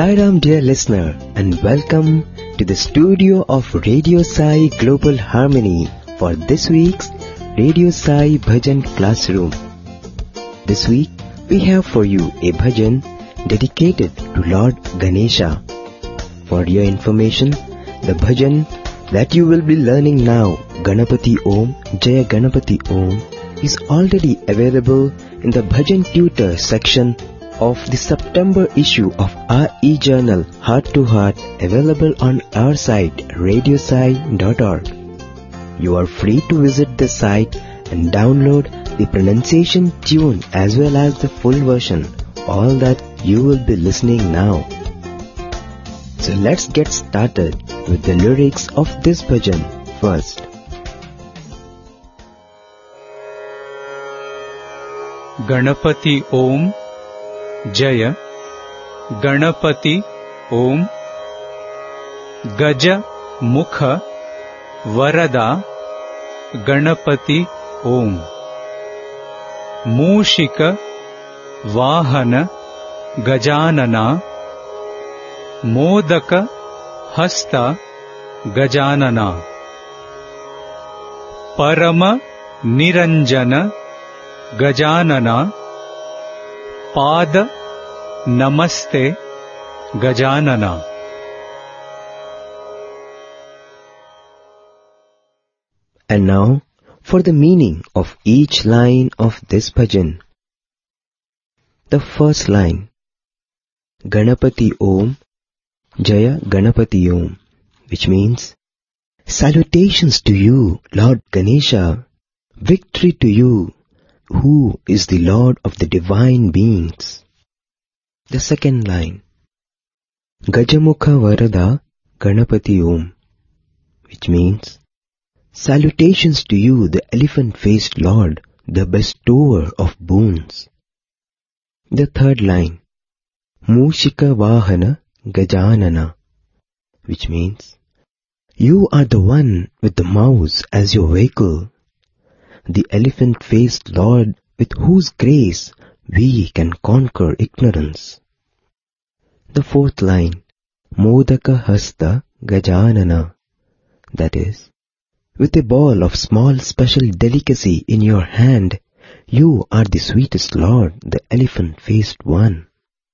Sai Ram, dear listener, and welcome to the studio of Radio Sai Global Harmony for this week's Radio Sai Bhajan Classroom. This week, we have for you a bhajan dedicated to Lord Ganesha. For your information, the bhajan that you will be learning now, Ganapati Om, Jaya Ganapati Om, is already available in the Bhajan Tutor section of the September issue of our e-journal Heart to Heart, available on our site radiosai.org. You are free to visit the site and download the pronunciation tune as well as the full version, all that you will be listening now. So let's get started with the lyrics of this bhajan first. Ganapati Om, Jaya Ganapati Om, Gaja Mukha Varada Ganapati Om, Mushika Vahana Gajanana, Modaka Hasta Gajanana, Parama Niranjana Gajanana, Pada Namaste Gajanana. And now for the meaning of each line of this bhajan. The first line, Ganapati Om, Jaya Ganapati Om, which means, salutations to you, Lord Ganesha, victory to you, who is the Lord of the divine beings. The second line, Gajamukha Varada Ganapati Om, which means, salutations to you, the elephant-faced Lord, the bestower of boons. The third line, Mushika Vahana Gajanana, which means, you are the one with the mouse as your vehicle, the elephant-faced Lord with whose grace we can conquer ignorance. The fourth line, Modaka Hasta Gajanana, that is, with a ball of small special delicacy in your hand, you are the sweetest Lord, the elephant-faced one.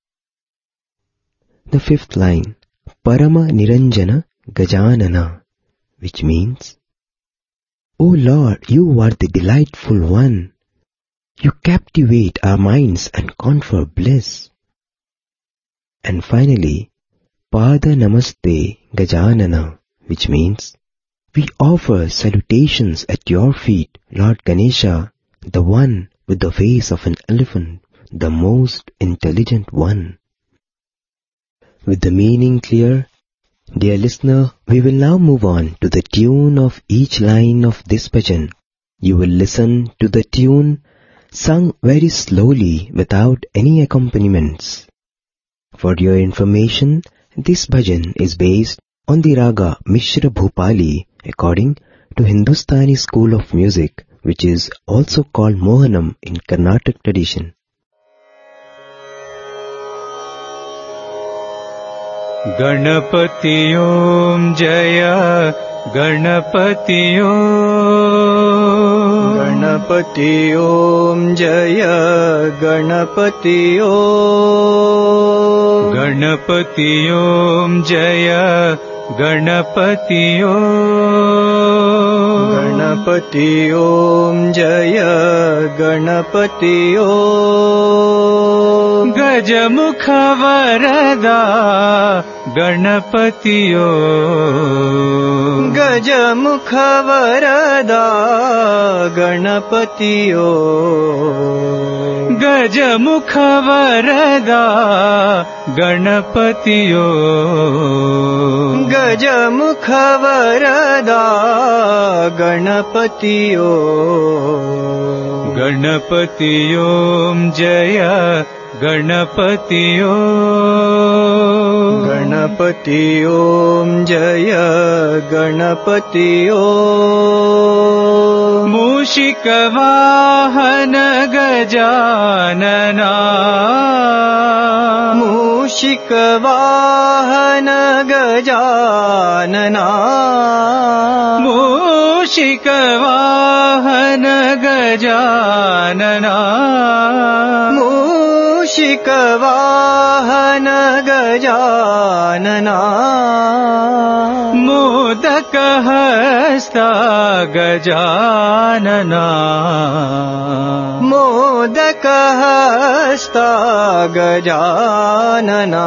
The fifth line, Parama Niranjana Gajanana, which means, O Lord, you are the delightful one. You captivate our minds and confer bliss. And finally, Pada Namaste Gajanana, which means, we offer salutations at your feet, Lord Ganesha, the one with the face of an elephant, the most intelligent one. With the meaning clear, dear listener, we will now move on to the tune of each line of this bhajan. You will listen to the tune sung very slowly without any accompaniments. For your information, this bhajan is based on the raga Mishra Bhupali according to Hindustani school of music, which is also called Mohanam in Carnatic tradition. Ganapati Om, Jaya Ganapati Om, Ganapati Om, Jaya Ganapati Om, Ganapati Om, Jaya Ganapati Om, Ganapati Om, Jaya Ganapati Om, Gajamukha Varada Ganapati Om, Gajamukha Varada Ganapati Om, Gajamukha Varada Ganapati Om, Gajamukha Varada Ganapati Om, Ganapati Om, Jaya Ganpati Ganpati ओम जय गणपति ओम मूषिकवाहन गजानना मूषिकवाहन गजानना मूषिकवाहन गजानना मूषिकवाहन गजानना मोदकहस्ता गजानना मोदकहस्ता गजानना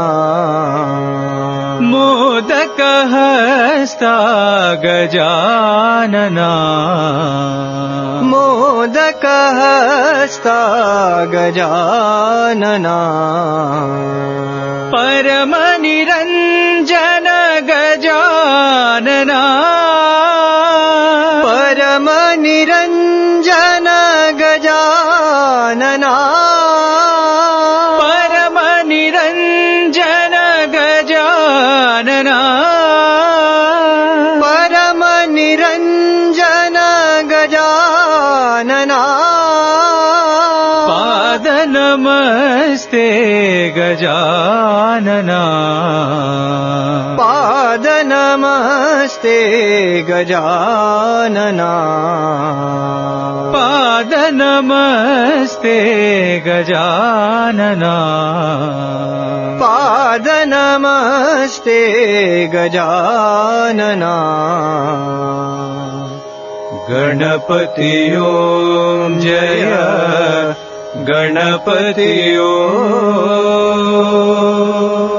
मोदकहस्ता गजानना मोदकहस्ता गजानना परमनिरञ्जन गजानना परमनिरञ्जन गजानना परमनिरञ्जन गजानना परमनिरञ्जन गजानना पादनमस्ते गजानना पादनमस्ते गजानना पादनमस्ते गजानना पादनमस्ते गजानना गणपति ओम जय गणपति ओम।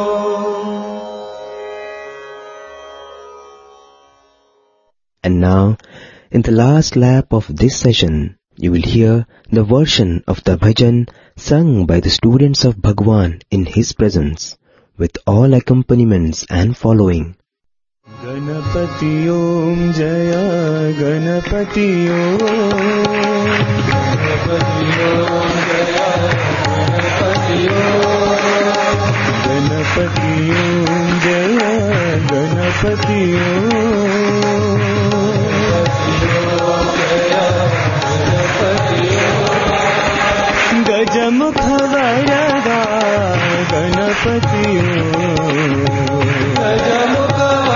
And now, in the last lap of this session, you will hear the version of the bhajan sung by the students of Bhagwan in his presence, with all accompaniments and following. Ganpati ओम जय गणपति ओम गणपति ओम जय गणपति ओम गणपति ओम जय गणपति ओम गजमुख वरदा गणपति ओम गजमुख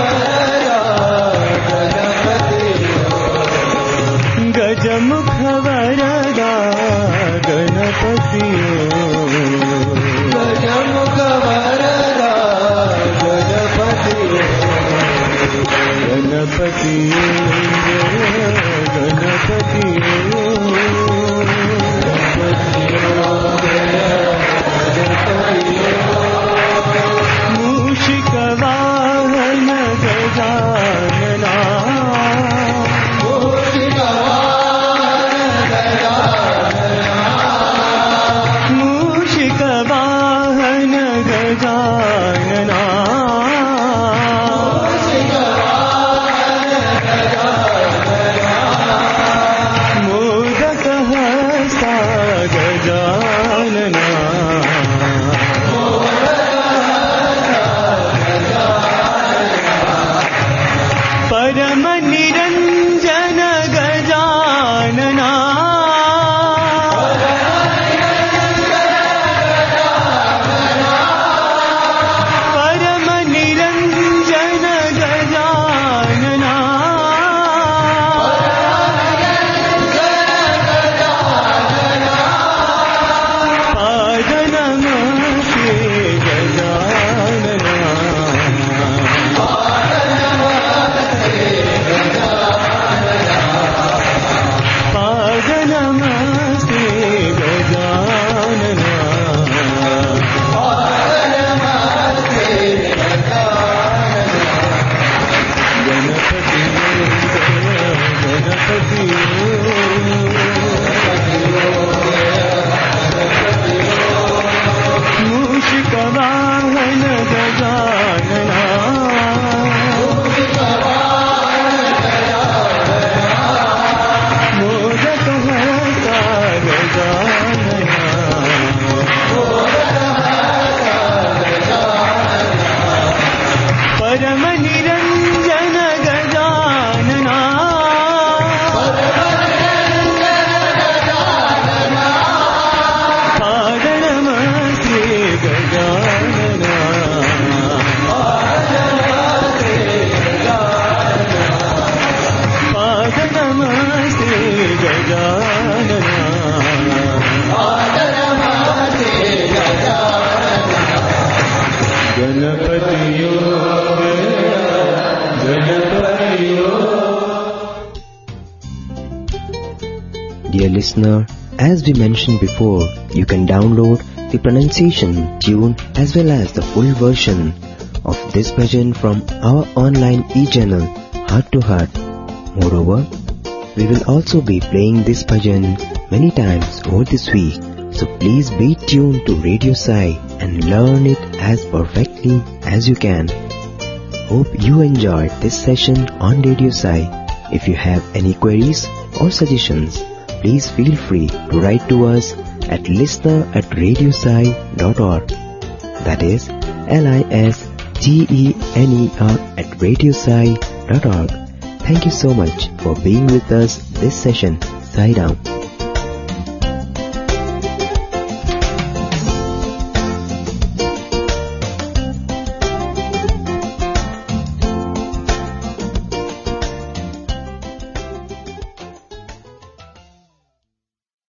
गजमुख वरदा गणपति गजमुख वरदा गणपति गणपति गणपति मूषिक वाहन गजानना गजानना परम निरंजन गजानना नमस्ते गजानना नमस्ते Gajanana गणपतियो गणपतियो. Dear listener, as we mentioned before, you can download the pronunciation tune as well as the full version of this bhajan from our online e-journal Heart to Heart. Moreover, we will also be playing this bhajan many times over this week, so please be tuned to Radio Sai and learn it as perfectly as you can. Hope you enjoyed this session on Radio Sai. If you have any queries or suggestions, please feel free to write to us at listener@radiosai.org. That is listener@radiosai.org. Thank you so much for being with us this session. Sai Ram.